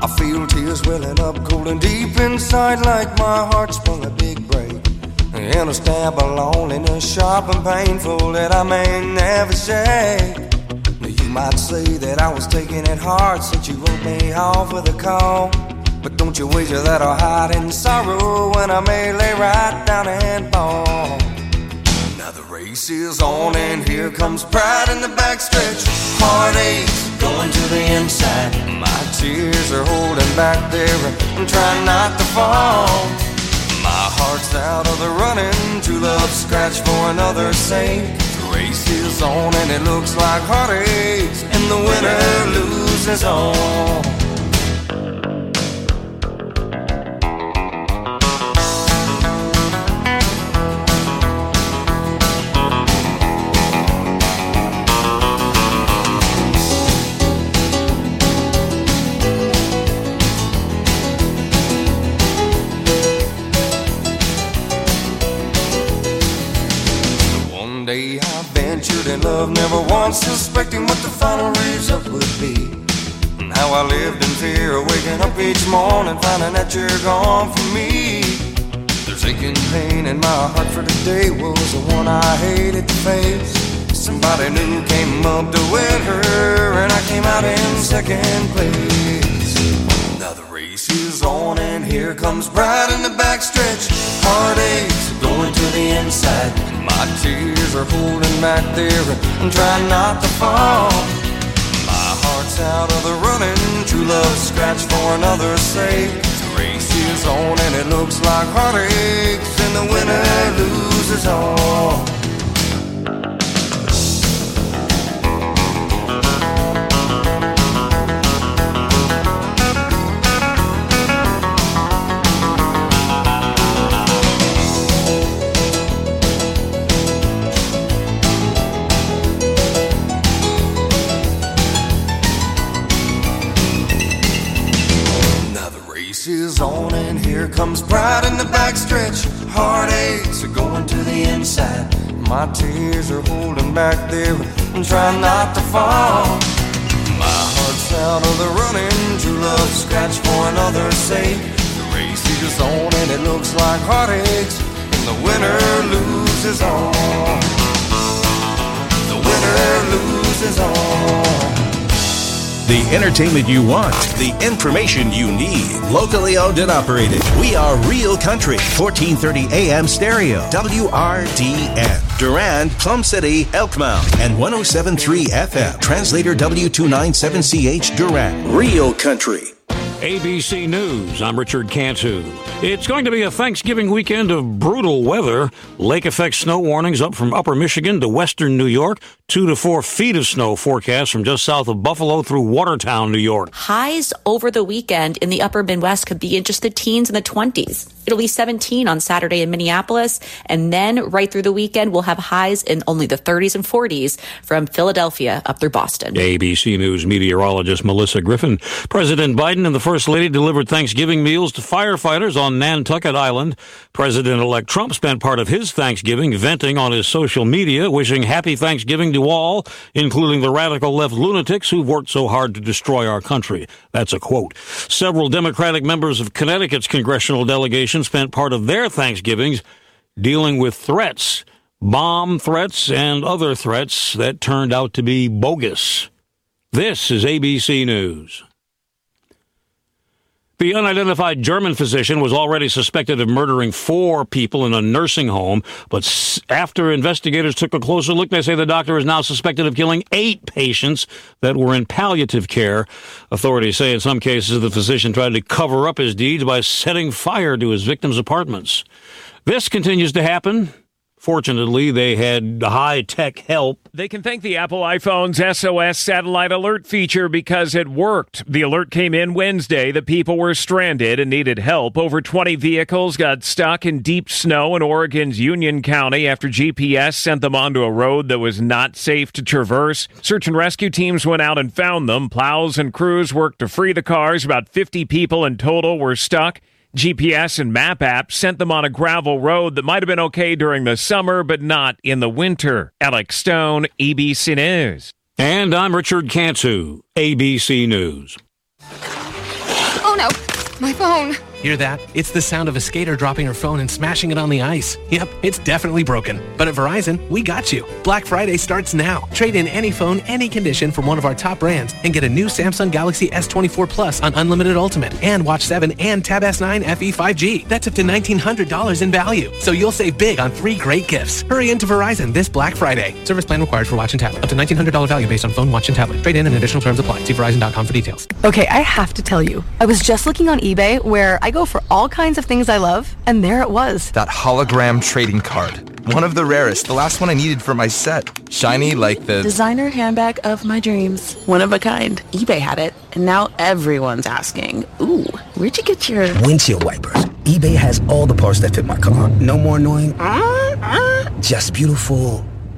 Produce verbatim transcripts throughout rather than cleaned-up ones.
I feel tears welling up cold and deep inside, like my heart sprung a big break. And a stab of loneliness sharp and painful that I may never shake. You might say that I was taking it hard since you wrote me off with a call. But don't you wager that I'll hide in sorrow when I may lay right down and fall. Now the race is on and here comes pride in the backstretch. Heartaches going to the inside. My tears are holding back there. I'm trying not to fall. My heart's out of the running. True love scratch for another's sake. The race is on and it looks like heartaches, and the winner loses all. In love, never once suspecting what the final result would be. And how I lived in fear, waking up each morning, finding that you're gone from me. There's aching pain in my heart for today was the one I hated to face. Somebody new came up to win her, and I came out in second place. Now the race is on, and here comes pride in the backstretch. Heartaches going to the inside. My tears are holding back there. I'm trying not to fall. My heart's out of the running. True love scratch for another's sake. The race is on and it looks like heartaches, and the winner loses all. Is on and here comes pride in the backstretch. Heartaches are going to the inside. My tears are holding back there. I'm trying not to fall. My heart's out of the running. True love scratch for another's sake. The race is on and it looks like heartaches, and the winner loses all. The winner loses all. The entertainment you want, the information you need. Locally owned and operated. We are Real Country, fourteen thirty A M stereo, W R D N. Durand, Plum City, Elkmount, and one oh seven point three F M. Translator W two ninety-seven C H Durand. Real Country. A B C News, I'm Richard Cantu. It's going to be a Thanksgiving weekend of brutal weather. Lake effect snow warnings up from upper Michigan to western New York. Two to four feet of snow forecast from just south of Buffalo through Watertown, New York. Highs over the weekend in the upper Midwest could be in just the teens and the twenties. It'll be seventeen on Saturday in Minneapolis, and then right through the weekend, we'll have highs in only the thirties and forties from Philadelphia up through Boston. A B C News meteorologist Melissa Griffin. President Biden and the First Lady delivered Thanksgiving meals to firefighters on Nantucket Island. President-elect Trump spent part of his Thanksgiving venting on his social media, wishing happy Thanksgiving to all, including the radical left lunatics who've worked so hard to destroy our country. That's a quote. Several Democratic members of Connecticut's congressional delegation spent part of their Thanksgivings dealing with threats, bomb threats, and other threats that turned out to be bogus. This is A B C News. The unidentified German physician was already suspected of murdering four people in a nursing home, but after investigators took a closer look, they say the doctor is now suspected of killing eight patients that were in palliative care. Authorities say in some cases the physician tried to cover up his deeds by setting fire to his victims' apartments. This continues to happen. Fortunately, they had high-tech help. They can thank the Apple iPhone's S O S satellite alert feature because it worked. The alert came in Wednesday that people were stranded and needed help. Over twenty vehicles got stuck in deep snow in Oregon's Union County after G P S sent them onto a road that was not safe to traverse. Search and rescue teams went out and found them. Plows and crews worked to free the cars. About fifty people in total were stuck. G P S and map apps sent them on a gravel road that might have been okay during the summer, but not in the winter. Alex Stone, A B C News. And I'm Richard Cantu, A B C News. no, my phone. Hear that? It's the sound of a skater dropping her phone and smashing it on the ice. Yep, it's definitely broken. But at Verizon, we got you. Black Friday starts now. Trade in any phone, any condition from one of our top brands and get a new Samsung Galaxy S twenty-four Plus on Unlimited Ultimate and Watch seven and Tab S nine F E five G. That's up to nineteen hundred dollars in value. So you'll save big on three great gifts. Hurry into Verizon this Black Friday. Service plan required for watch and tablet. Up to nineteen hundred dollars value based on phone, watch, and tablet. Trade in and additional terms apply. See Verizon dot com for details. Okay, I have to tell you. I was just looking on eBay where I go for all kinds of things I love, and there it was. That hologram trading card. One of the rarest. The last one I needed for my set. Shiny like the... designer handbag of my dreams. One of a kind. eBay had it, and now everyone's asking, ooh, where'd you get your... windshield wipers. eBay has all the parts that fit my car. No more annoying... Uh, uh, just beautiful.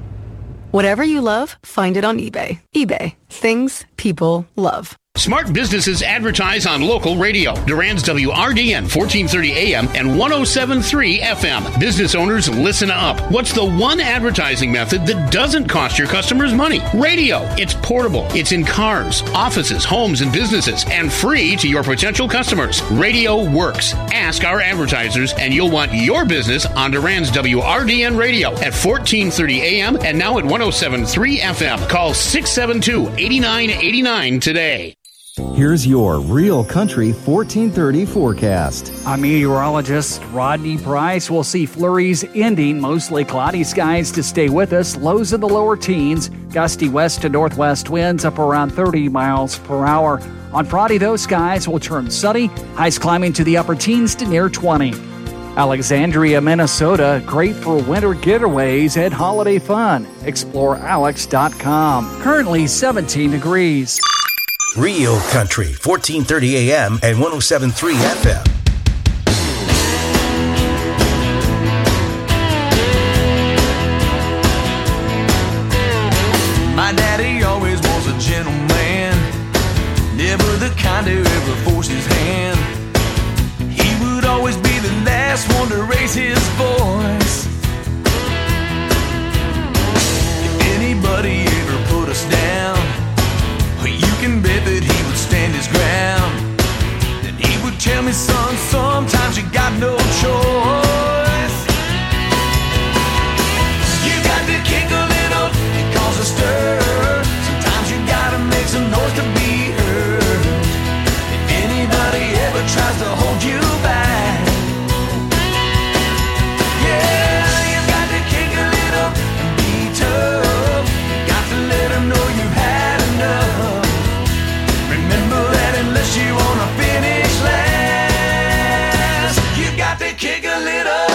Whatever you love, find it on eBay. eBay. Things people love. Smart businesses advertise on local radio. Durand's W R D N fourteen thirty A M and one oh seven point three F M. Business owners, listen up. What's the one advertising method that doesn't cost your customers money? Radio. It's portable. It's in cars, offices, homes, and businesses, and free to your potential customers. Radio works. Ask our advertisers, and you'll want your business on Durand's W R D N radio at fourteen thirty A M and now at one oh seven point three F M. Call six seven two, eight nine eight nine today. Here's your Real Country fourteen thirty forecast. I'm meteorologist Rodney Price. We'll see flurries ending, mostly cloudy skies to stay with us. Lows in the lower teens, gusty west to northwest winds up around thirty miles per hour. On Friday, those skies will turn sunny, highs climbing to the upper teens to near twenty. Alexandria, Minnesota, great for winter getaways and holiday fun. explore alex dot com. Currently seventeen degrees. Real Country, fourteen thirty A M and one oh seven point three F M. My daddy always was a gentleman, never the kind who ever forced his hand. He would always be the last one to raise his voice. If anybody ever put us down, you can bet that he would stand his ground. Then he would tell me, son, sometimes you got no choice. You got to kick a little and cause a stir. Sometimes you gotta make some noise to be heard. If anybody ever tries to hold you back, yeah, you got to kick a little and be tough. You got to let them know you've had enough. Remember that unless you wanna finish last, you got to kick a little.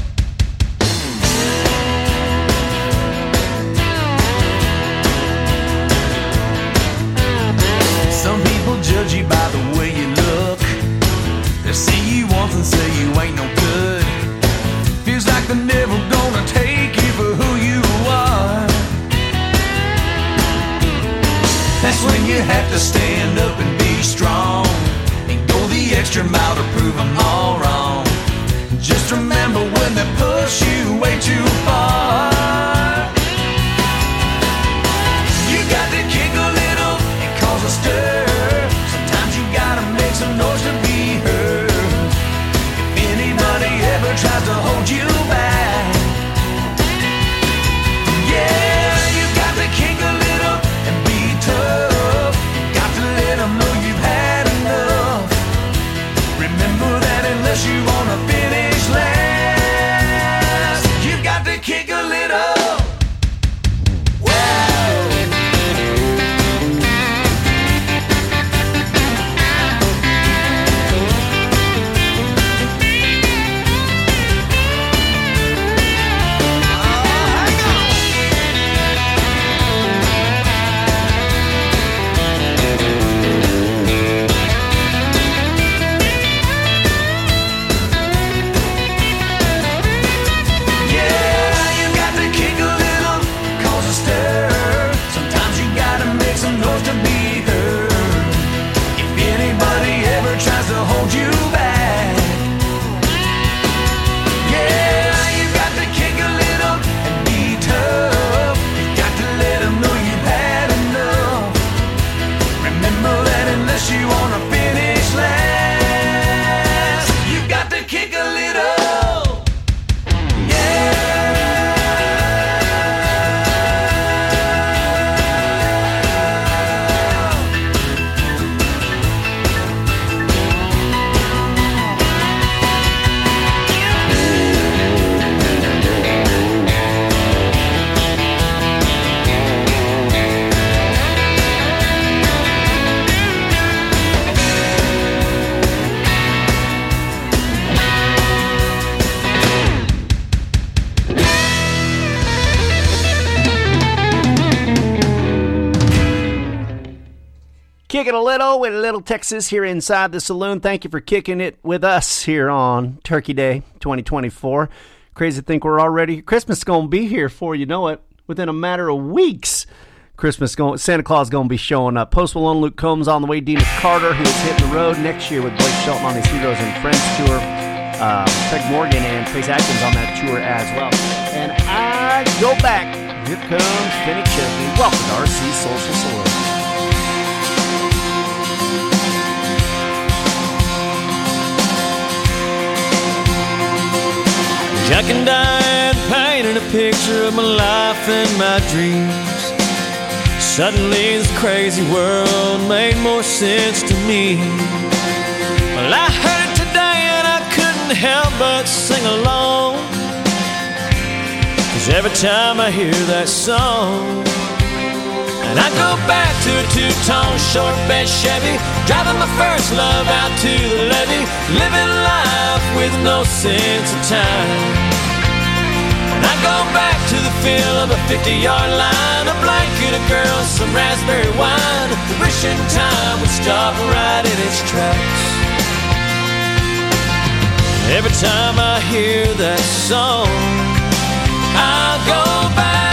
Some people judge you by the way you look. They see you once and say you ain't no good. Feels like they're never gonna take you for who you are. That's when you have to stand up and be strong and go the extra mile to prove them all wrong. Just remember when they push you way too far, you got to kick a little and cause a stir. Sometimes you gotta make some noise to be heard. If anybody ever tries to hold you back, yeah, you got to kick a little and be tough. You got to let them know you've had enough. Remember that unless you wanna finish last, you got to kick a little. Unless you wanna finish last, Kicking a little with Little Texas here inside the saloon. Thank you for kicking it with us here on Turkey Day twenty twenty-four. Crazy to think we're already, Christmas is going to be here before you know it. Within a matter of weeks, Christmas going, Santa Claus is going to be showing up. Post Malone, Luke Combs on the way. Dina Carter, who is hitting the road next year with Blake Shelton on his Heroes and Friends tour. Uh, Craig Morgan and Trace Atkins on that tour as well. And I go back. Here comes Kenny Chesney. Welcome to R C Social Saloon. Jack and Diane painted a picture of my life and my dreams. Suddenly this crazy world made more sense to me. Well, I heard it today and I couldn't help but sing along, 'cause every time I hear that song, and I go back to a two-tone short bed Chevy, driving my first love out to the levee, living life with no sense of time. And I go back to the feel of a fifty-yard line, a blanket of girls, some raspberry wine, wishing time would stop right in its tracks. Every time I hear that song, I go back.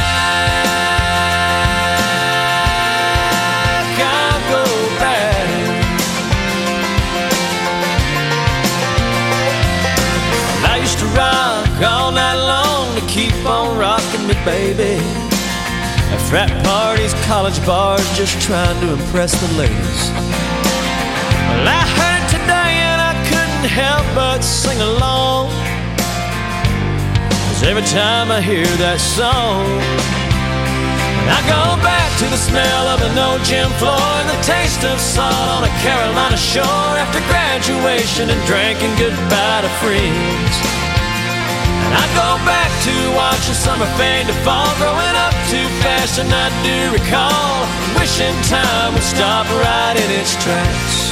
All night long to keep on rocking me, baby. At frat parties, college bars, just trying to impress the ladies. Well, I heard it today and I couldn't help but sing along, 'cause every time I hear that song, I go back to the smell of an old gym floor and the taste of salt on a Carolina shore after graduation and drinking goodbye to friends. I go back to watching summer fade to fall, growing up too fast and I do recall, wishing time would stop right in its tracks.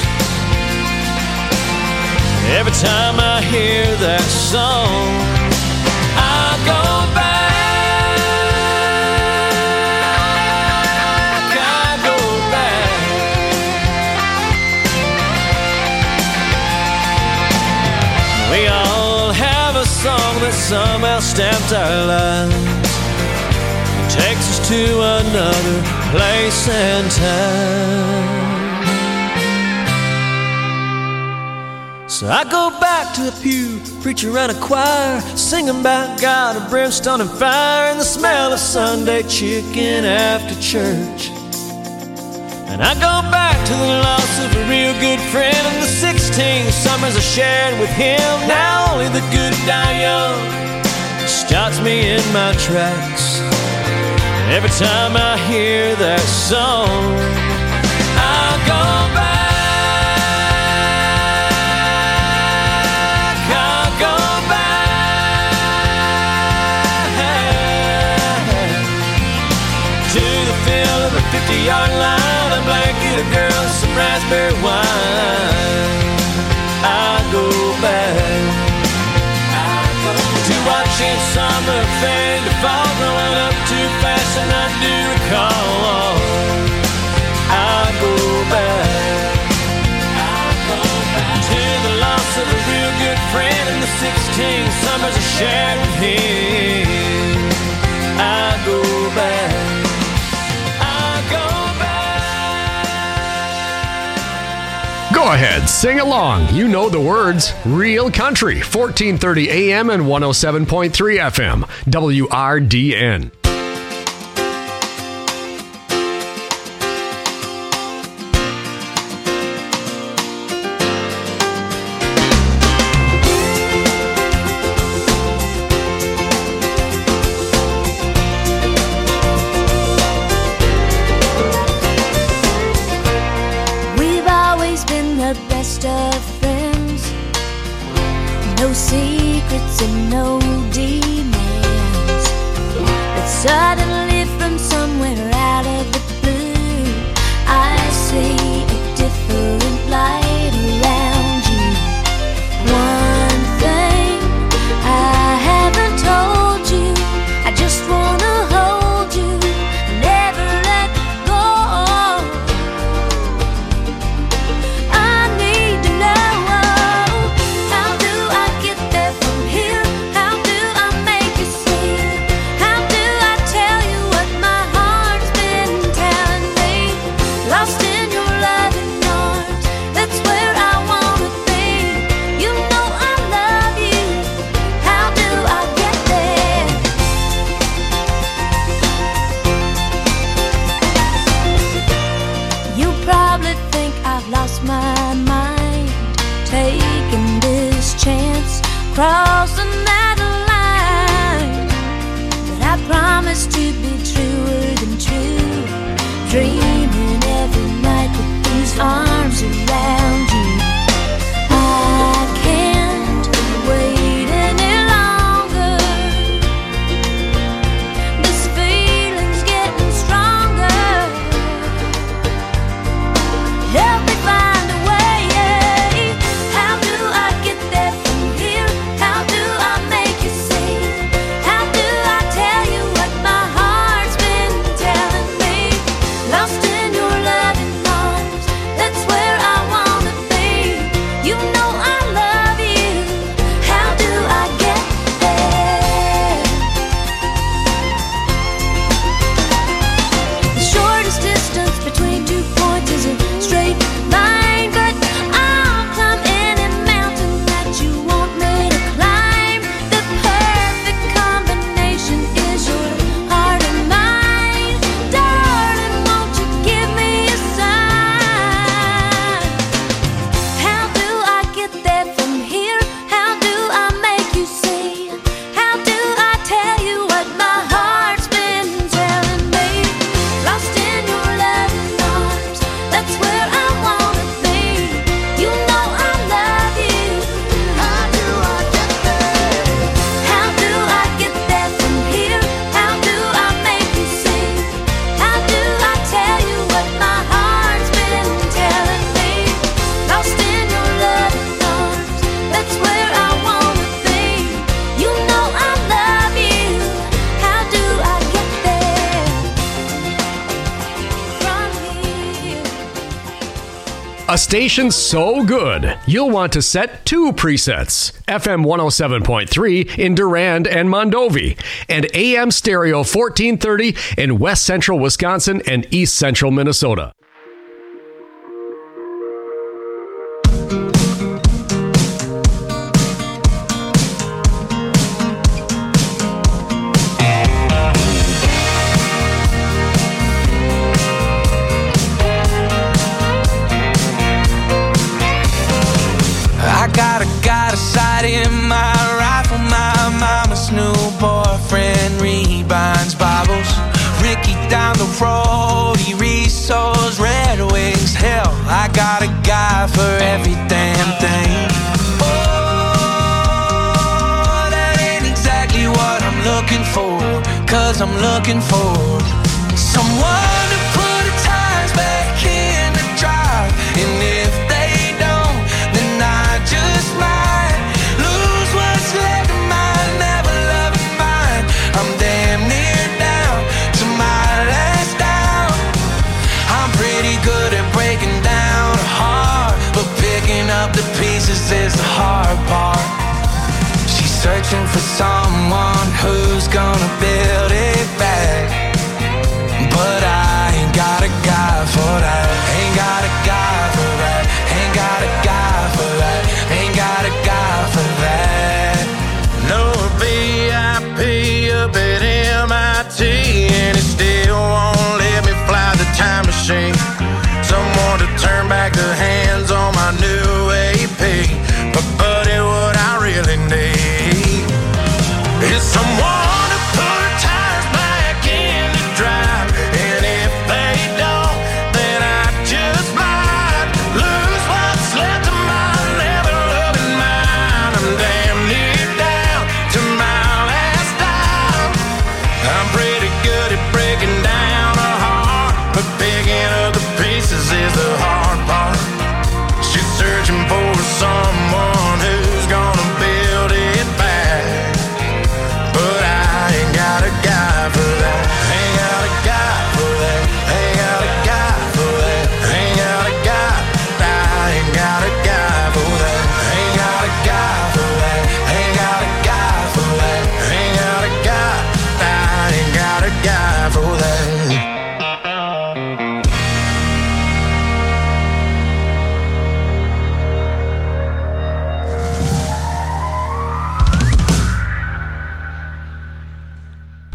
Every time I hear that song, I go back, I go back. We all have a song that somehow stamped our lives, it takes us to another place and time. So I go back to the pew, preacher and a choir, singing about God of brimstone and fire, and the smell of Sunday chicken after church. And I go back to the loss of a real good friend and the sixteen summers I shared with him. Now only the good die young stops me in my tracks. Every time I hear that song, I go back, I go back to the feel of a fifty-yard line, a blanket of girls, some raspberry wine. I go back to watching summer fade to fall, growing up too fast and I do recall. I go back, I go back to the loss of a real good friend and the sixteen summers I shared with him. I go back, I go back. Go ahead, sing along. You know the words. Real Country, fourteen thirty A M and one oh seven point three F M, W R D N. We've always been the best of friends, no secrets and no demands. But suddenly from somewhere out of the blue, I see a different light around you. One thing I haven't told you, I just wanna hold you, never let go. I've lost my mind, taking this chance, crossing that line. But I promise to be truer than true, dreaming every night with these arms around you. I can't wait any longer. This feeling's getting stronger. Help me find a way. How do I get there from here? How do I make you see? How do I tell you what my heart's been telling me? Lost in your loving arms, that's where I wanna be. You know I love you. How do I get there? The shortest distance between two points is a straight line, but I'll climb any mountain that you want me to climb. The perfect combination is your heart and mine. Darling, won't you give me a sign? How do I get there from here? How do I make you see? How do I tell you what my heart's been telling me? Lost in your loving arms, that's where I wanna be. You know I love you. How do I get there? How do I get there from here? How do I make you see? How do I tell you what my heart's been telling me? Lost in your loving arms, that's where I wanna be. You know I love you. How do I get there from here? A station so good, you'll want to set two presets. F M one oh seven point three in Durand and Mondovi, and A M Stereo fourteen thirty in West Central Wisconsin and East Central Minnesota. I got a got a sight in my rifle. My mama's new boyfriend rebinds Bibles. Ricky down the road, he resows Red Wings. Hell, I got a guy for every damn thing. Oh, that ain't exactly what I'm looking for, 'cause I'm looking for someone to put the tires back in the drive. And if they don't, then I just might lose what's left of my never loving mind. I'm damn near down to my last down. I'm pretty good at breaking down a heart, but picking up the pieces is the hard part. She's searching for someone who's gonna build it back, but I ain't got a guy for that. Ain't got a guy for that. Ain't got a guy for that. Ain't got a guy for that. No V I P up at M I T, and it still won't let me fly the time machine. Someone to turn back the hands on my new A P. But buddy, what I really need is someone to put tires back in the drive. And if they don't, then I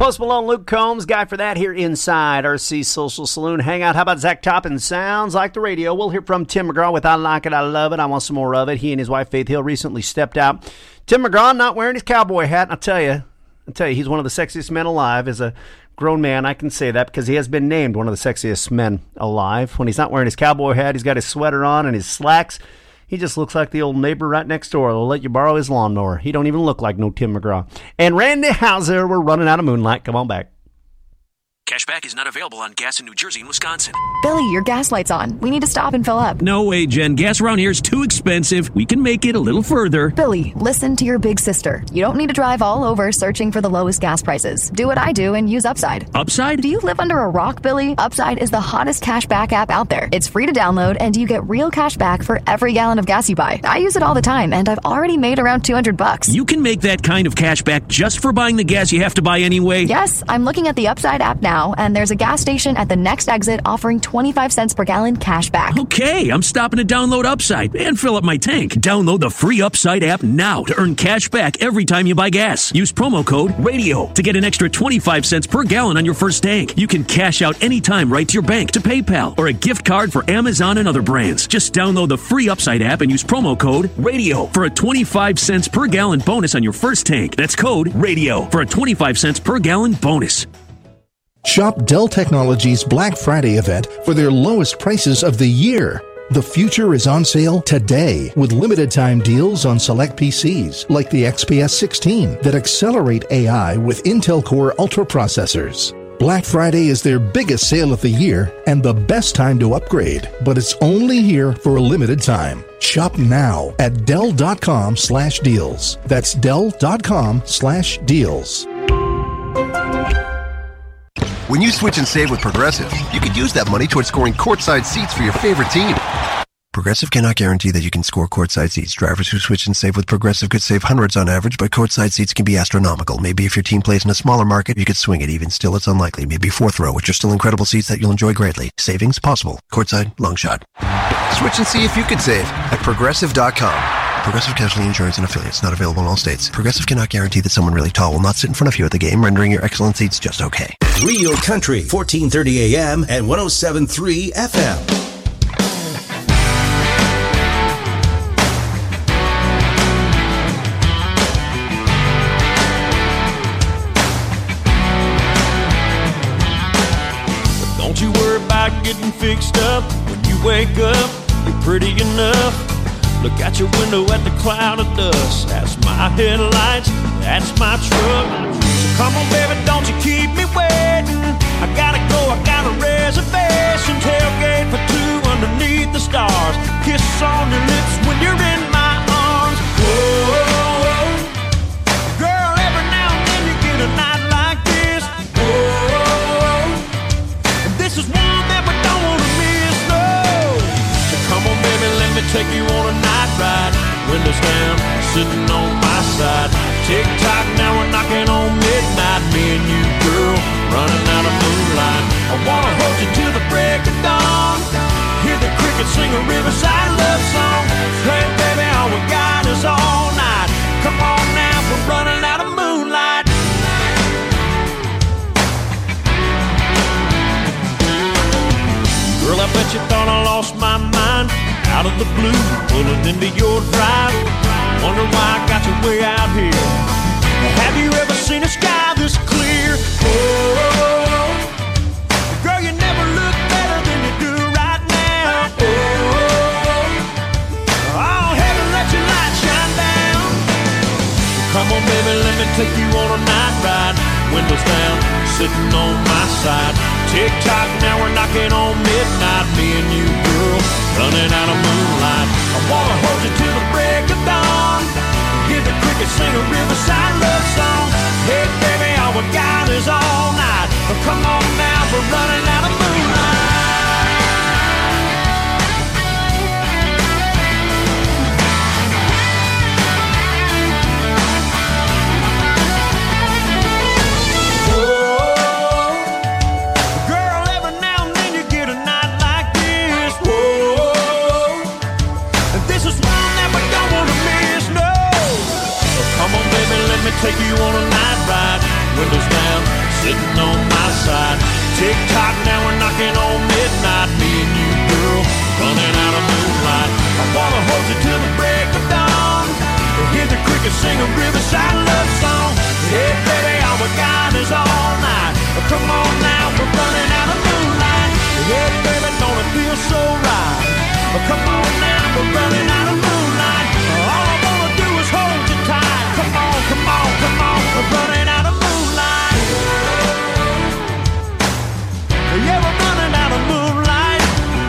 Post Malone, Luke Combs, guy for that here inside R C Social Saloon Hangout. How about Zach Toppin? Sounds like the radio. We'll hear from Tim McGraw with I Like It, I Love It, I Want Some More of It. He and his wife Faith Hill recently stepped out. Tim McGraw not wearing his cowboy hat. And I'll tell you, I'll tell you, he's one of the sexiest men alive. As a grown man, I can say that because he has been named one of the sexiest men alive. When he's not wearing his cowboy hat, he's got his sweater on and his slacks. He just looks like the old neighbor right next door. They'll let you borrow his lawnmower. He don't even look like no Tim McGraw. And Randy Hauser, we're running out of moonlight. Come on back. Cashback is not available on gas in New Jersey and Wisconsin. Billy, your gas light's on. We need to stop and fill up. No way, Jen. Gas around here is too expensive. We can make it a little further. Billy, listen to your big sister. You don't need to drive all over searching for the lowest gas prices. Do what I do and use Upside. Upside? Do you live under a rock, Billy? Upside is the hottest cashback app out there. It's free to download, and you get real cash back for every gallon of gas you buy. I use it all the time, and I've already made around two hundred bucks. You can make that kind of cash back just for buying the gas you have to buy anyway? Yes, I'm looking at the Upside app now, and there's a gas station at the next exit offering twenty-five cents per gallon cash back. Okay, I'm stopping to download Upside and fill up my tank. Download the free Upside app now to earn cash back every time you buy gas. Use promo code RADIO to get an extra twenty-five cents per gallon on your first tank. You can cash out anytime right to your bank, to PayPal, or a gift card for Amazon and other brands. Just download the free Upside app and use promo code RADIO for a twenty-five cents per gallon bonus on your first tank. That's code RADIO for a twenty-five cents per gallon bonus. Shop Dell Technologies Black Friday event for their lowest prices of the year. The future is on sale today with limited time deals on select P Cs like the X P S sixteen that accelerate A I with Intel Core Ultra processors. Black Friday is their biggest sale of the year and the best time to upgrade, but it's only here for a limited time. Shop now at Dell.com slash deals. That's Dell.com slash deals. When you switch and save with Progressive, you could use that money towards scoring courtside seats for your favorite team. Progressive cannot guarantee that you can score courtside seats. Drivers who switch and save with Progressive could save hundreds on average, but courtside seats can be astronomical. Maybe if your team plays in a smaller market, you could swing it. Even still, it's unlikely. Maybe fourth row, which are still incredible seats that you'll enjoy greatly. Savings possible. Courtside, long shot. Switch and see if you could save at Progressive dot com. Progressive Casualty Insurance and Affiliates. Not available in all states. Progressive cannot guarantee that someone really tall will not sit in front of you at the game, rendering your excellent seats just okay. Real Country, fourteen thirty A M and one oh seven point three F M. Don't you worry about getting fixed up. When you wake up, you're pretty enough. Look out your window at the cloud of dust. That's my headlights, that's my truck. So come on, baby, don't you keep me waiting. I gotta go, I got a reservation. Tailgate for two underneath the stars. Kisses on your lips when you're in my arms. Whoa, girl, every now and then you get a night like this. Whoa, and this is one that we don't wanna miss, no. So come on, baby, let me take you on a night ride. Windows down, sitting on my side. Tick-tock, now we're knocking on midnight. Me and you, girl, running out of moonlight. I wanna hold you till the break of dawn. Hear the crickets sing a riverside love song. Hey, baby, all we got is all night. Come on now, we're running out of moonlight. Girl, I bet you thought I lost my mind. Out of the blue, pulling into your drive. Wonder why I got you way out here. Have you ever seen a sky this clear? Oh, girl, you never look better than you do right now. Oh, oh, heaven, let your light shine down. Come on, baby, let me take you on a night ride. Windows down, sitting on my side. Tick-tock, now we're knocking on midnight. Me and you, girl, running out of moonlight. I wanna hold you till the break of dawn. Hear the crickets sing a riverside love song. Hey, baby, all we got is all night. But come on now, we're running out of moonlight. Take you on a night ride, windows down, on my side. Tick-tock, now we're knocking on midnight. Me and you, girl, running out of moonlight. I wanna hold you till the break of dawn. Hear the crickets sing a riverside love song. Hey, baby, all we got is all night. Come on now, we're running out of moonlight. Hey, baby, don't it feel so right? Come on now, we're running out of moonlight. All I wanna do is hold you tight. Come on, come on, come on, we're running out of moonlight. Yeah, we're running out of moonlight.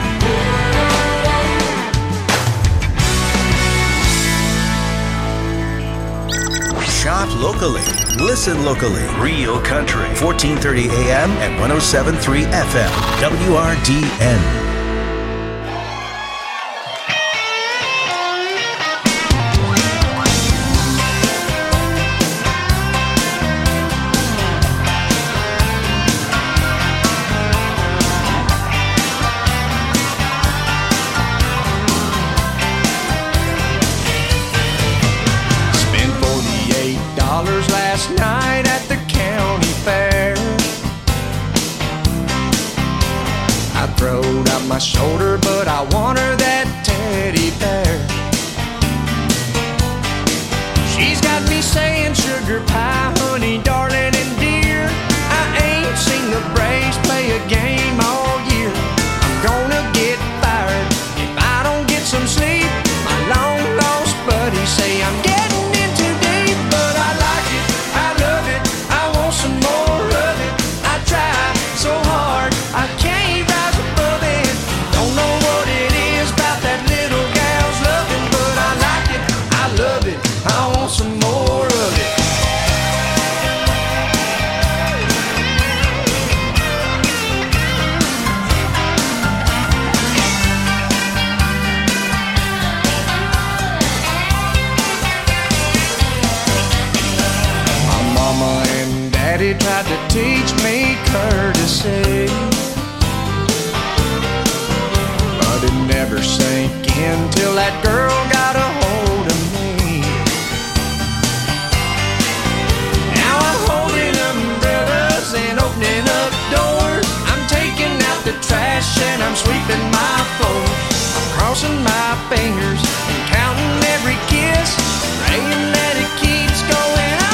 Shop locally. Listen locally. Real Country. fourteen thirty A M and one oh seven point three F M. W R D N. Last night at the county fair, I throwed out my shoulder, but I want her that teddy bear. She's got me saying sugar pie, honey, darling, and dear. I ain't seen the Braves play a game all year. I'm gonna get fired if I don't get some sleep. My long lost buddies say I'm getting in too deep, but I like it. Some more of it. I try so hard, I can't rise above it. Don't know what it is about that little gal's loving, but I like it, I love it. I want some more of it. My mama and Daddy tried to teach me courtesy, but it never sank in till that girl got a hold of me. Now I'm holding umbrellas and opening up doors. I'm taking out the trash and I'm sweeping my floors. I'm crossing my fingers and counting every kiss, praying that it keeps going on.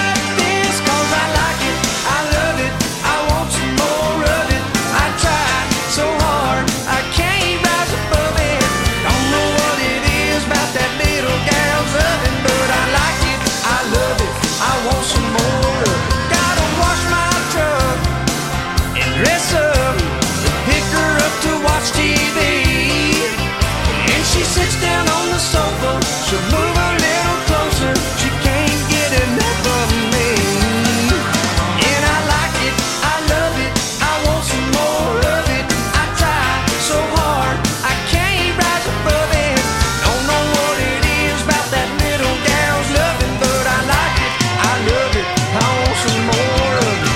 Dress up, pick her up to watch T V, and she sits down on the sofa. She'll move a little closer. She can't get enough of me, and I like it, I love it, I want some more of it. I try so hard, I can't rise above it. Don't know what it is about that little gal's loving, but I like it, I love it, I want some more of it.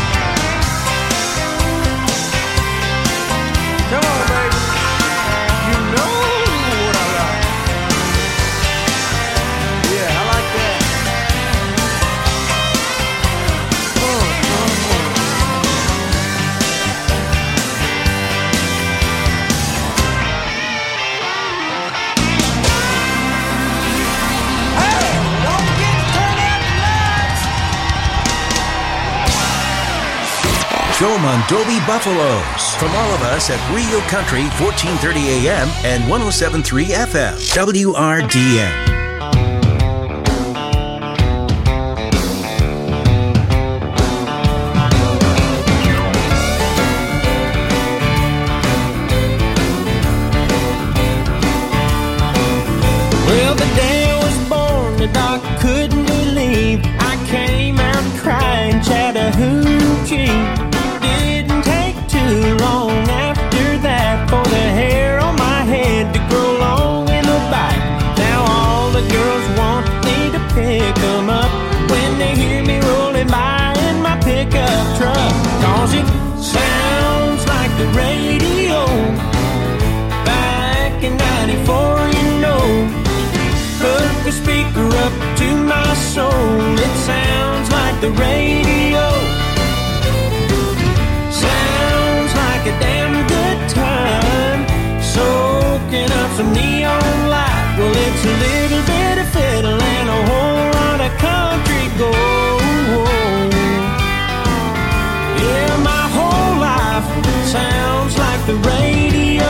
Come on, baby. You know what I like. Yeah, I like that. Oh, oh, oh. Hey, don't get turned out the lights. Joe Mondovi Buffaloes. From all of us at Real Country, fourteen thirty A M and one oh seven point three F M. W R D N. Well, the day I was born, the doc couldn't believe I came out crying Chattahoochee. Didn't take too long after that for the hair on my head to grow long in the back. Now all the girls want me to pick them up when they hear me rolling by in my pickup truck. Cause it sounds like the radio back in ninety-four, you know. Hook a speaker up to my soul. It sounds like the radio. neon light. Well, it's a little bit of fiddle and a whole lot of country gold. Yeah, my whole life sounds like the radio.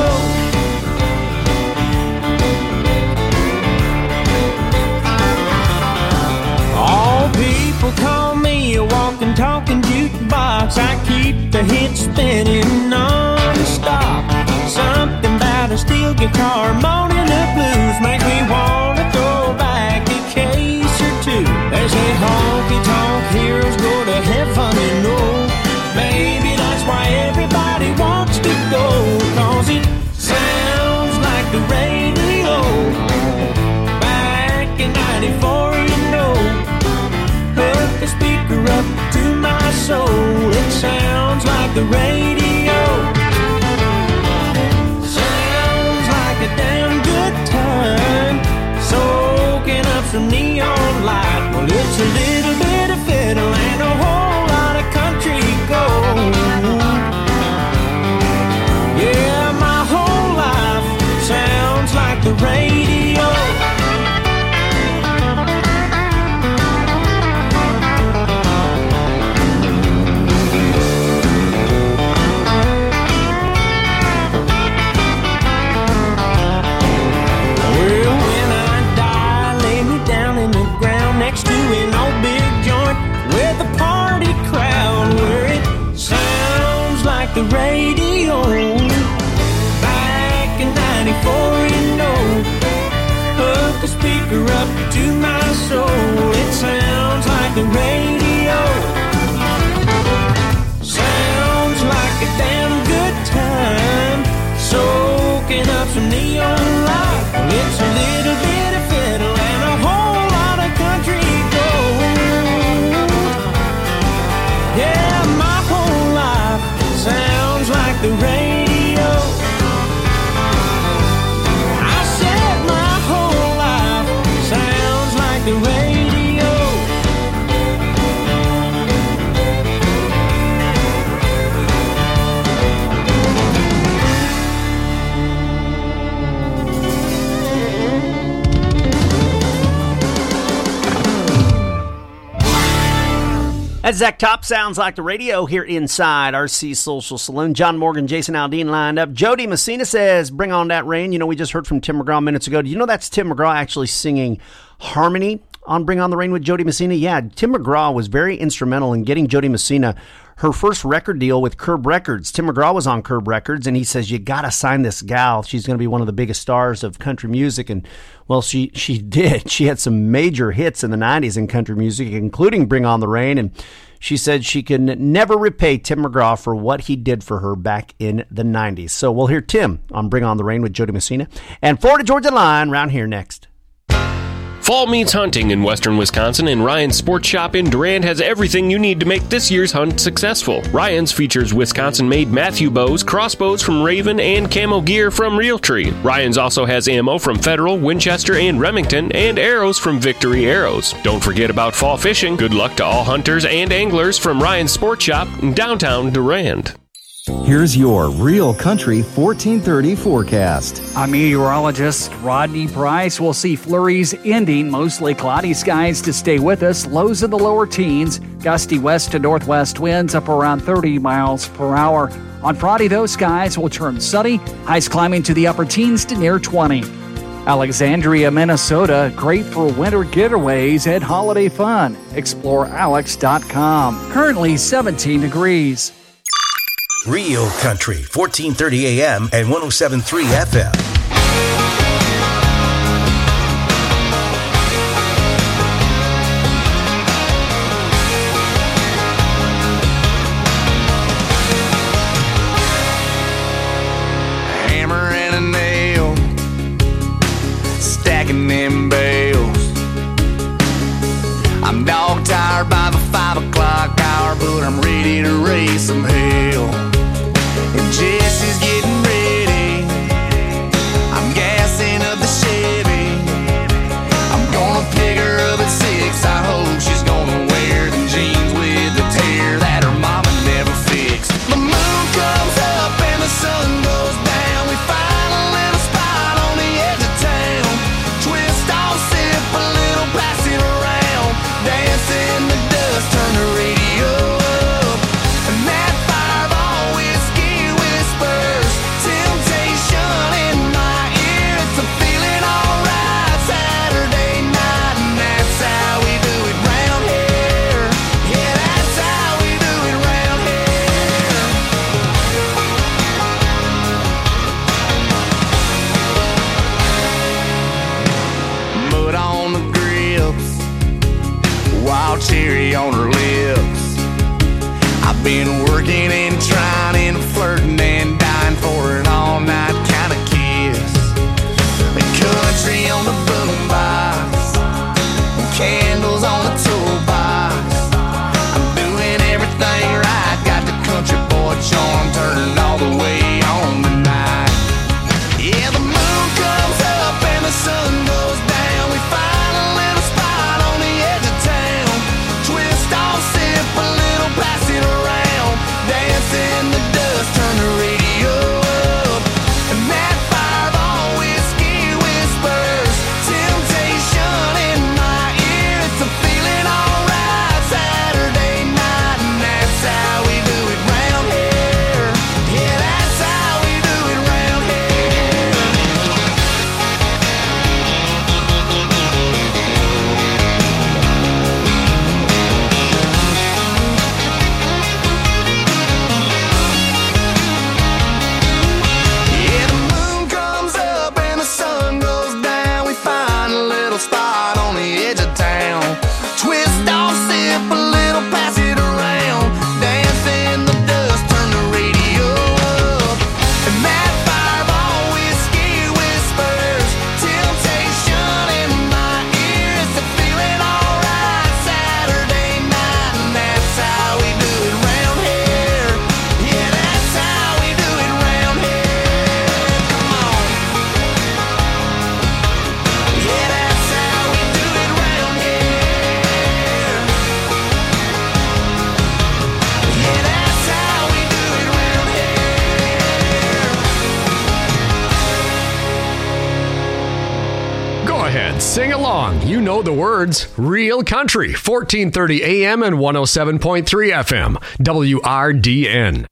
All people call me a walking, talking jukebox. I keep the hits spinning non-stop. Something about a steel guitar, moaning the blues, makes me wanna throw back a case or two. They say honky-tonk heroes go to heaven, and no, maybe that's why everybody wants to go, 'cause it sounds like the radio. Back in ninety-four, you know, hook the speaker up to my soul. It sounds like the radio. Sounds like a damn good time, soaking up some neon light. Well, it's a little bit of fiddle and a whole lot of country gold. Yeah, my whole life sounds like the radio. Well, when I die, lay me down in the ground next to an old big joint with a party crowd, where it sounds like the radio. Back in ninety-four, you know, hook the speaker up to my soul. It sounds like the radio. Sounds like a damn good time, soaking up some neon light. It's a little bit of fiddle and a whole lot of country gold. Yeah, my whole life sounds like the radio. I said my whole life sounds like the radio. That's Zach Top, sounds like the radio here inside R C Social Saloon. John Morgan, Jason Aldean lined up. Jody Messina says, bring on that rain. You know, we just heard from Tim McGraw minutes ago. Do you know that's Tim McGraw actually singing harmony on Bring on the Rain with Jody Messina? Yeah, Tim McGraw was very instrumental in getting Jody Messina her first record deal with Curb Records. Tim McGraw was on Curb Records, and he says, you got to sign this gal. She's going to be one of the biggest stars of country music. And, well, she, she did. She had some major hits in the nineties in country music, including Bring on the Rain. And she said she can never repay Tim McGraw for what he did for her back in the nineties. So we'll hear Tim on Bring on the Rain with Jody Messina. And Florida Georgia Line round here next. Fall means hunting in western Wisconsin, and Ryan's Sports Shop in Durand has everything you need to make this year's hunt successful. Ryan's features Wisconsin-made Matthew bows, crossbows from Raven, and camo gear from Realtree. Ryan's also has ammo from Federal, Winchester, and Remington, and arrows from Victory Arrows. Don't forget about fall fishing. Good luck to all hunters and anglers from Ryan's Sports Shop in downtown Durand. Here's your Real Country fourteen thirty forecast. I'm meteorologist Rodney Price. We'll see flurries ending, mostly cloudy skies to stay with us. Lows in the lower teens, gusty west to northwest winds up around thirty miles per hour. On Friday, those skies will turn sunny, highs climbing to the upper teens to near twenty. Alexandria, Minnesota, great for winter getaways and holiday fun. explore alex dot com. Currently seventeen degrees. Real Country, fourteen thirty A M and one oh seven point three F M. Hammer and a nail, stacking them bales. I'm dog tired by the five o'clock hour, but I'm ready to raise some hell. And Jesse's getting ready sour cherry on her lips. I've been working and trying and flirting and dying for an all-night kind of kiss. The country on the boombox, candles on the toolbox. I'm doing everything right, got the country boy charm turned all the way on tonight. Yeah, the moon comes up and the sun goes down. We find a little spot on the edge of town. Twist off, sip a little, pass it around. Dance in the dust, turn the radio up. And that fireball whiskey whispers temptation in my ear. It's a feeling alright Saturday night, and that's how we do it round here. Yeah, that's how we do it round here. Yeah, the moon comes up and the sun goes down. We find a little spot on the edge of town. Twist off, sip a little, pass it around. Dance in the dust, turn the radio up. And that fireball whiskey whispers temptation in my ear. It's a feeling alright Saturday night, and that's how we do it round here. Yeah, that's how we do it round here. Come on. Yeah, that's how we do it round here. Yeah, that's how we do it round here. Go ahead, sing along. You know the words. Real Country, fourteen thirty A M and one oh seven point three F M, W R D N.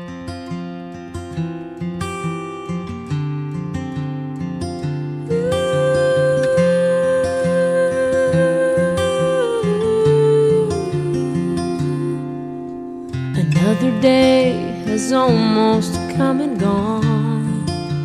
Another day has almost come and gone.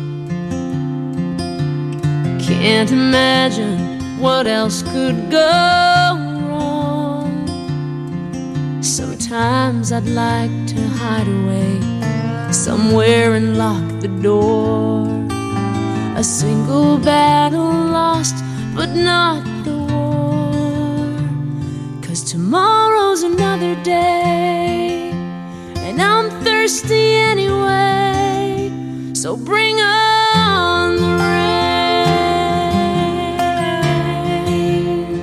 Can't imagine what else could go wrong. Sometimes I'd like to hide away somewhere and lock the door. A single battle lost, but not the war. 'Cause tomorrow's another day, and I'm thirsty anyway. So bring on the rain.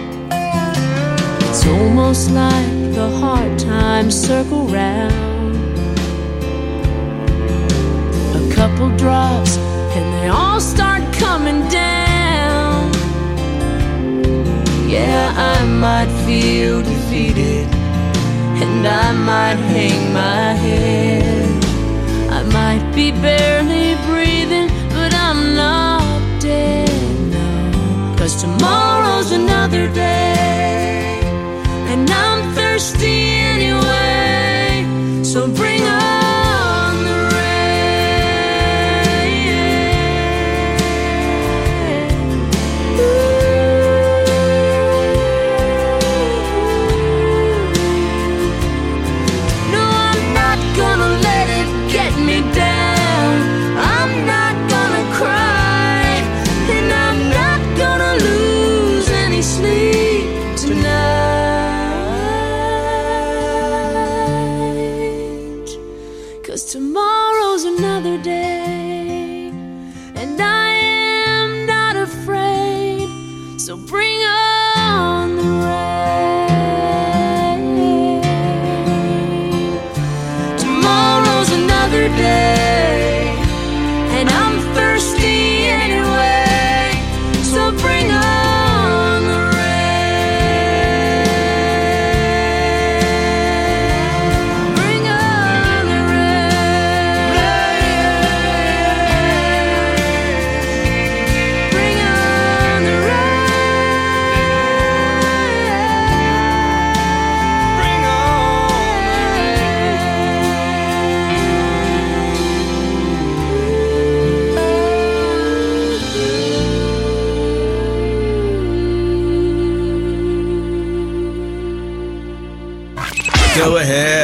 It's almost like the hard times circle round. A couple drops and they all start coming down. Yeah, I might feel defeated, and I might hang my head. I might be barely breathing, but I'm not dead, no. 'Cause tomorrow's another day, and I'm thirsty anyway. So bring on the rain. No, I'm not gonna let it get me down. I'm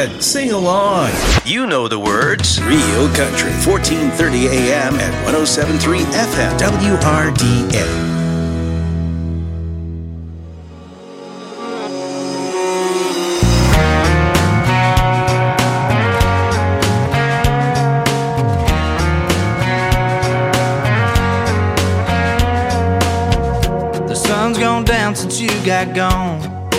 ahead, sing along. You know the words. Real Country, fourteen thirty A M and one oh seven point three F M, W R D N. The sun's gone down since you got gone.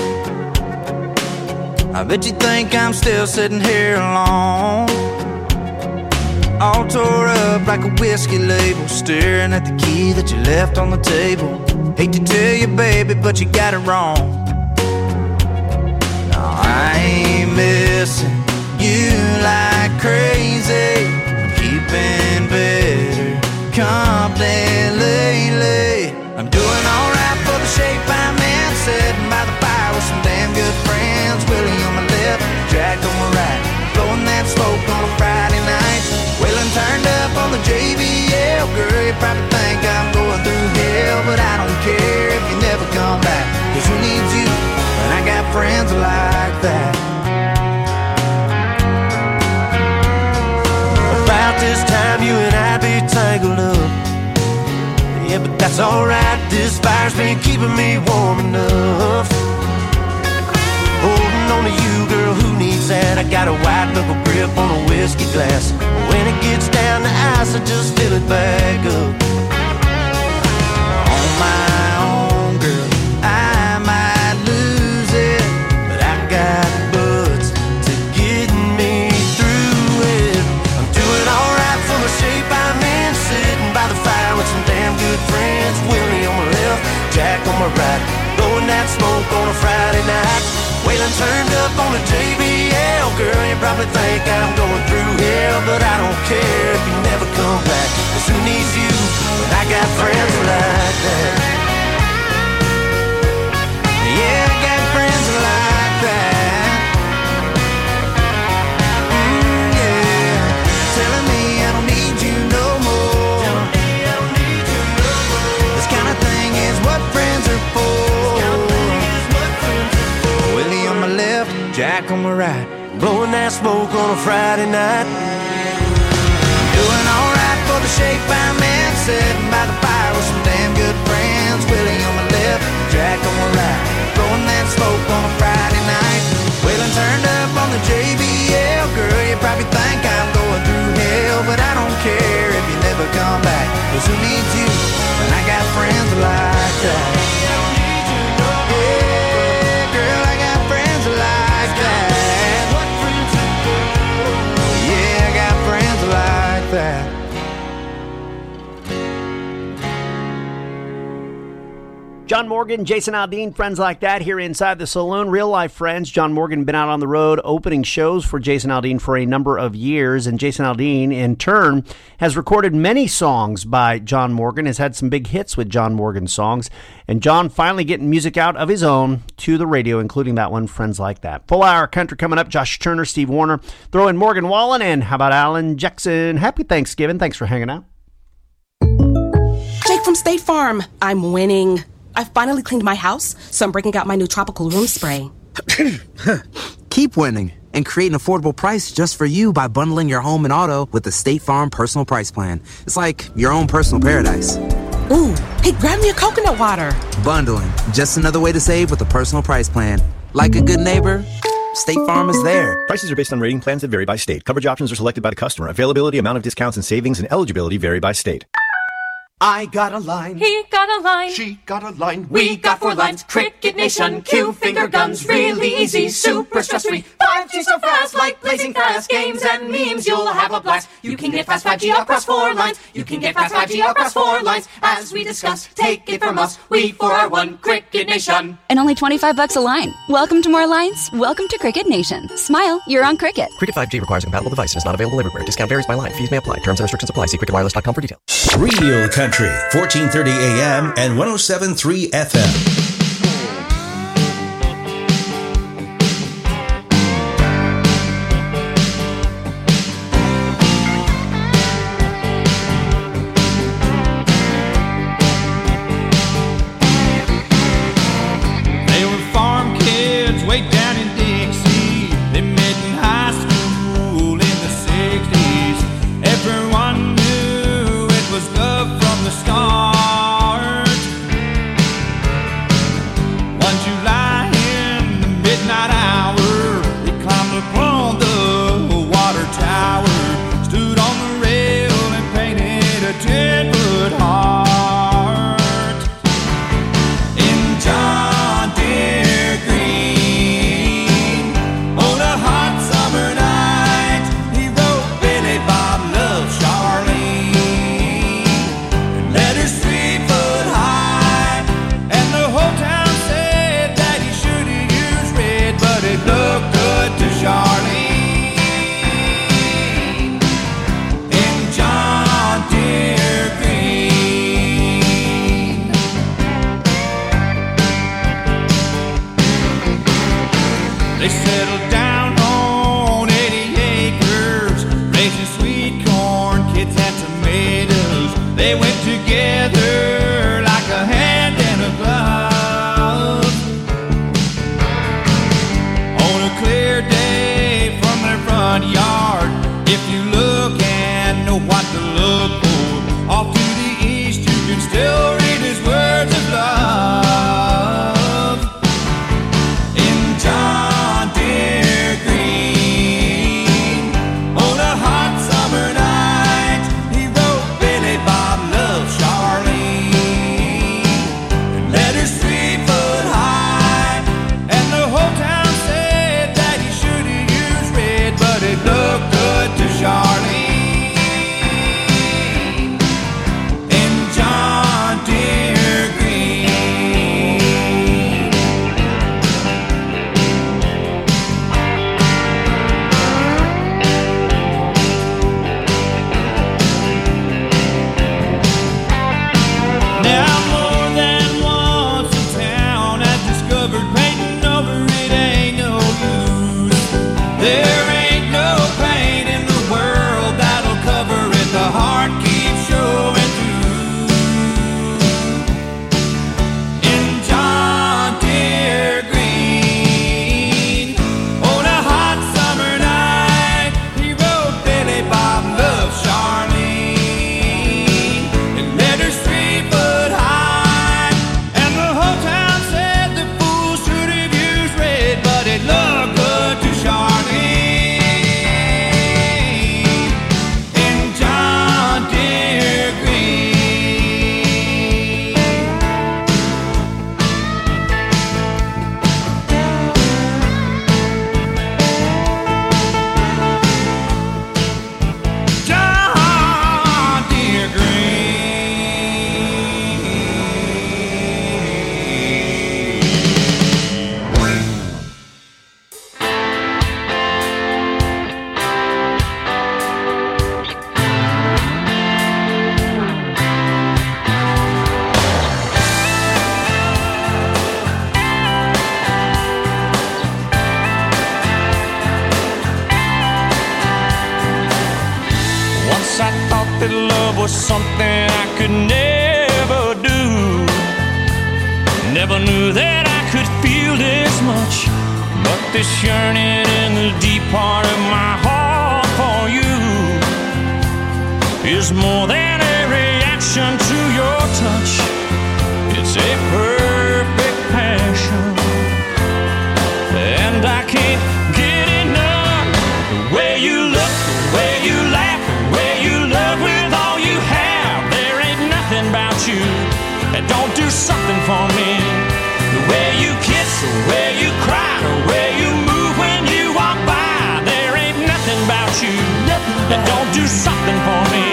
I bet you think I'm still sitting here alone, all tore up like a whiskey label, staring at the key that you left on the table. Hate to tell you, baby, but you got it wrong. No, I ain't missing you like crazy. I'm keeping better company lately. I'm doing alright for the shape I'm in, sitting by the fire with some damn good friends. Willie on my left, Jack on my right, blowing that smoke on a Friday night. Waylon turned up on the J B L. Girl, you probably think I'm going through hell, but I don't care if you never come back, 'cause who needs you when I got friends like that? About this time you and I'd be tangled up. Yeah, but that's alright, this fire's been keeping me warm enough. Holding on to you, girl, who needs that? I got a white knuckle grip on a whiskey glass. When it gets down to ice, I just fill it back up. On my own, girl, I might lose it, but I got buds to get me through it. I'm doing alright for the shape I'm in, sitting by the fire with some damn good friends. Willie on my left, Jack on my right, blowing that smoke on a Friday night. Waylon turned up on the J B L. Girl, you probably think I'm going through hell, but I don't care if you never come back, 'cause who needs you when I got friends like that? Yeah, I got friends like that. Mm, yeah, telling me I don't need you no more. This kind of thing is what friends are for. Willie on my left, Jack on my right, blowing that smoke on a Friday night. Doing alright for the shape I'm in, sitting by the fire with some damn good friends. Willie on my left, Jack on my right, blowing that smoke on a Friday night. Waylon turned up on the J B L. Girl, you probably think I'm going through hell, but I don't care if you never come back, 'cause who needs you when I got friends like that? That. John Morgan, Jason Aldean, friends like that here inside the saloon. Real life friends. John Morgan been out on the road opening shows for Jason Aldean for a number of years, and Jason Aldean in turn has recorded many songs by John Morgan, has had some big hits with John Morgan songs, and John finally getting music out of his own to the radio, including that one, Friends Like That. Full hour country coming up. Josh Turner, Steve Warner, throw in Morgan Wallen, and how about Alan Jackson? Happy Thanksgiving. Thanks for hanging out. Jake from State Farm. I'm winning. I've finally cleaned my house, so I'm breaking out my new tropical room spray. Keep winning and create an affordable price just for you by bundling your home and auto with the State Farm Personal Price Plan. It's like your own personal paradise. Ooh, hey, grab me a coconut water. Bundling, just another way to save with a personal price plan. Like a good neighbor, State Farm is there. Prices are based on rating plans that vary by state. Coverage options are selected by the customer. Availability, amount of discounts and savings, and eligibility vary by state. I got a line. He got a line. She got a line. We got four lines. Cricket Nation. Q finger guns. Really easy. Super stress free. five G so fast. Like blazing fast. Games and memes. You'll have a blast. You can get fast five G across four lines. You can get fast five G across four lines. As we discuss, take it from us. We four are one. Cricket Nation. And only twenty-five bucks a line. Welcome to more lines. Welcome to Cricket Nation. Smile. You're on Cricket. Cricket five G requires a compatible device and is not available everywhere. Discount varies by line. Fees may apply. Terms and restrictions apply. See cricket wireless dot com for details. Real Country, fourteen thirty A M and one oh seven point three F M. They were farm kids way down in Dixie. They met in high was something I could never do. Never knew that I could feel this much, but this yearning in the deep part of my heart for you is more than a reaction to your touch. It's a perfect passion, and I can't get enough. The way you look, the way you laugh, the way you love with all you have. There ain't nothing about you that don't do something for me. The way you kiss, the way you cry, the way you move when you walk by. There ain't nothing about you that don't do something for me.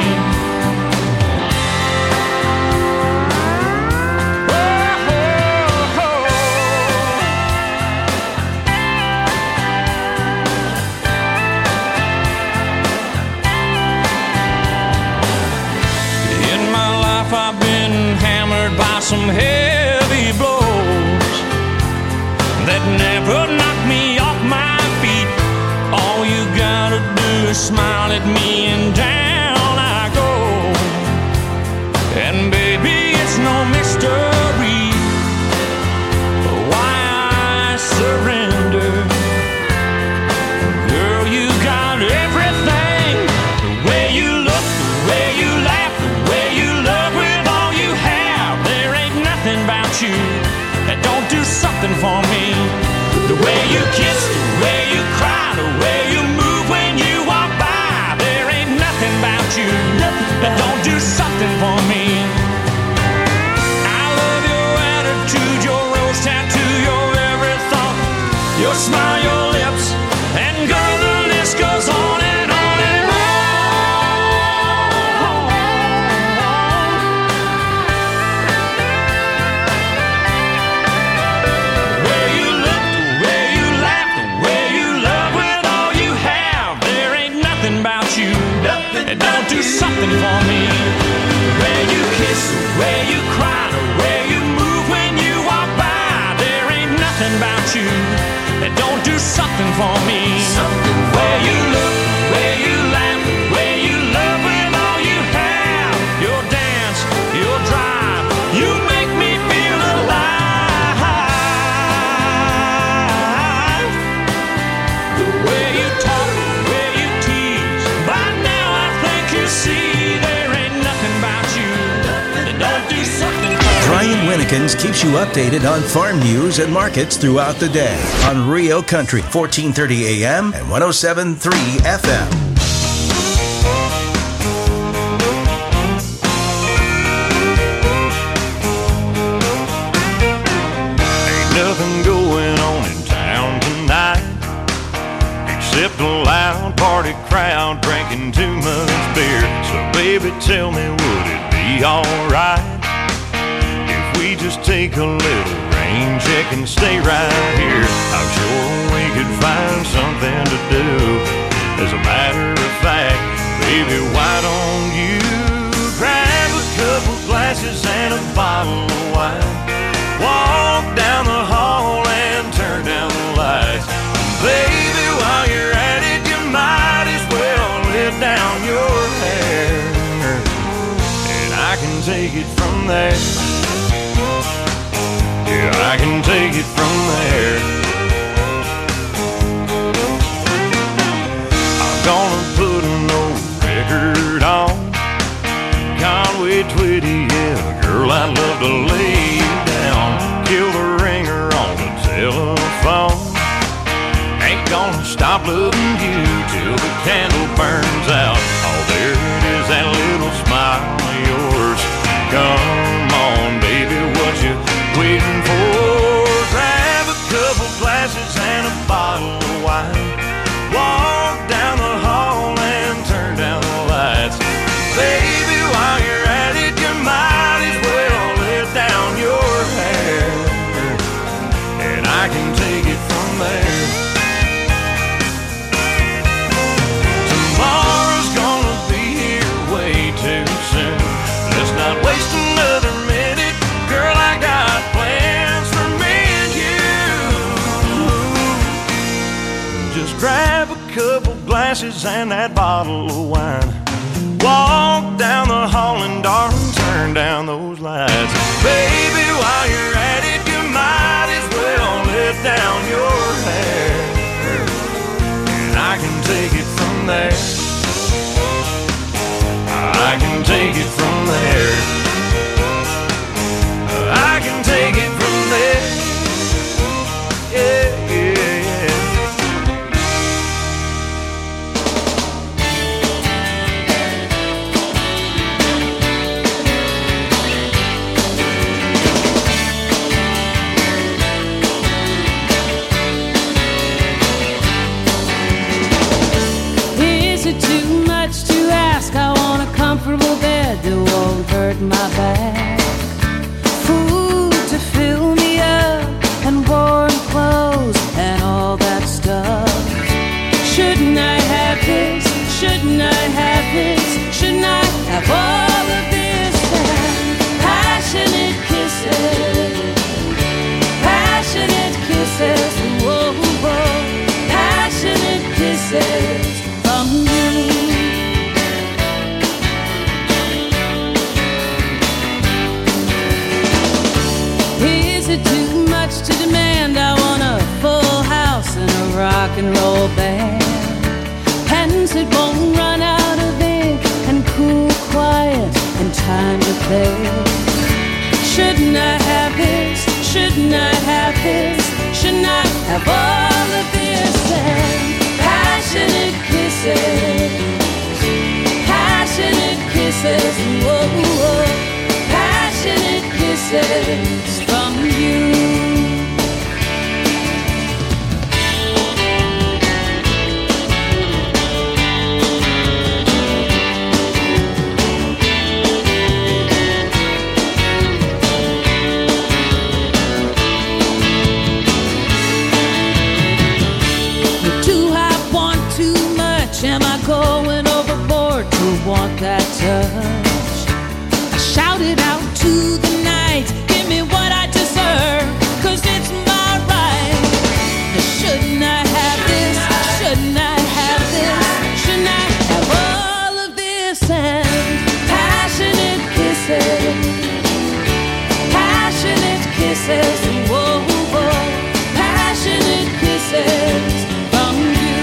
I've been hammered by some heavy blows that never knocked me off my feet. All you gotta do is smile at me and down I go. And baby, it's no mystery why I surrender. Girl, you got everything. The way you look, the way you laugh, the way you love with all you have. There ain't nothing about you that don't do something for me. The way you kiss, the way you cry, the way you move when you walk by. There ain't nothing about you that don't do something for me. I love your attitude, your rose tattoo, your every thought, your smile, your lips, and girl, the list goes on and on and on. The way you look, the way you laugh, the way you love with all you have. There ain't nothing about you that don't do something for me. The way you kiss, the way you cry, the way you move when you walk by. There ain't nothing about you that don't do something for me. Something the way you look, the way you laugh, the way you love with all you have. Your dance, your drive, you make me feel alive. The way you talk, the way you tease, by now I think you see there ain't nothing about you that don't do something for me. Brian Winnekins keeps you updated on farm news and markets throughout the day on Rio Country, fourteen thirty A M and one oh seven point three F M. Ain't nothing going on in town tonight except a loud party crowd drinking too much beer. So baby, tell me, would it be alright if we just take a little rain check and stay right here? I'm sure we could find something to do. As a matter of fact, baby, why don't you grab a couple glasses and a bottle of wine, walk down the hall and turn down the lights. Baby, while you're at it, you might as well let down your hair, and I can take it from there. Yeah, I can take it from there. I'm gonna put an old record on Conway Twitty, yeah, girl, I'd love to lay you down. Kill the ringer on the telephone. Ain't gonna stop loving you till the candle burns out. Oh, there it is, that little smile of yours. Come on, baby, what you waiting for? Grab a couple glasses and a bottle of wine, walk down the hall and turn down the lights. Baby, while you're at it, you might as well let down your hair, and I can take it from there. Tomorrow's gonna be here way too soon. Let's not waste another minute, girl, I got plans for me and you. Just grab a couple glasses and that bottle of wine, Walk down the hall and darling, turn down those lights. Baby, while you're at it, you might as well let down your hair, and I can take it from there. I can take it from there. I can take it from there. Yeah, yeah, yeah. Is it too much to ask? I want a comfortable bed that won't hurt my back, food to fill me up, and warm clothes and all that stuff. Shouldn't I have this? Shouldn't I have this? Shouldn't I have all of this? And passionate kisses, passionate kisses, whoa, whoa, passionate kisses from you. Is it too much to demand? I want a full house and a rock and roll band, pens that won't run out of ink, and cool, quiet, and time to play. Shouldn't I have this? Shouldn't I have this? Shouldn't I have all of this? And passionate kisses, passionate kisses, whoa, whoa, passionate kisses from you. Do I want too much? Am I going overboard to want that touch? I shout it out to the night, give me what I deserve, 'cause it's my right. Shouldn't I have this? Shouldn't I have this? Shouldn't I have all of this? And passionate kisses, passionate kisses, whoa, whoa, passionate kisses from you.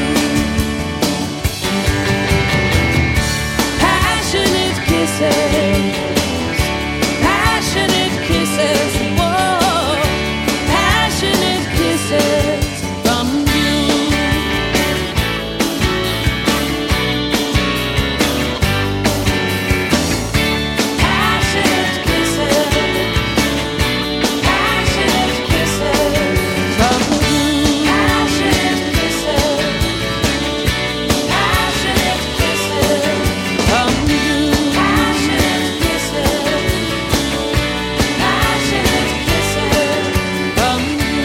Passionate kisses, passionate kisses, whoa, passionate kisses from you. Passionate kisses, passionate kisses from you. Passionate kisses, passionate kisses from you. Passionate kisses, passionate kisses from you.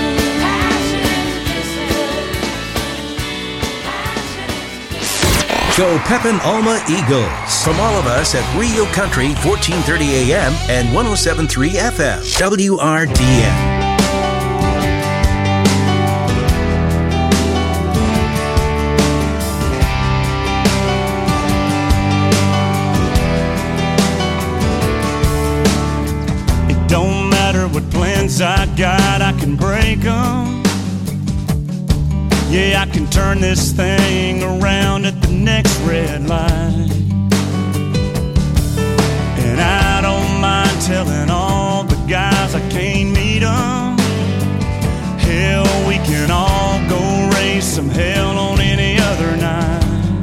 Passionate Go Pepin Alma Eagles. From all of us at Rio Country, fourteen thirty A M and one oh seven point three F M, W R D N. It don't matter what plans I got, I can break them. Yeah, I can turn this thing around at the next red light. And I don't mind telling all the guys I can't meet them. Hell, we can all go raise some hell on any other night.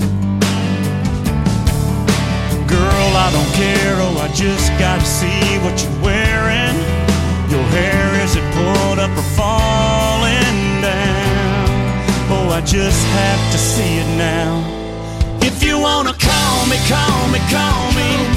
Girl, I don't care, oh, I just gotta see what you're wearing. Your hair, is it pulled up or falling down? Oh, I just have to see it now. If you wanna call me, call me, call me,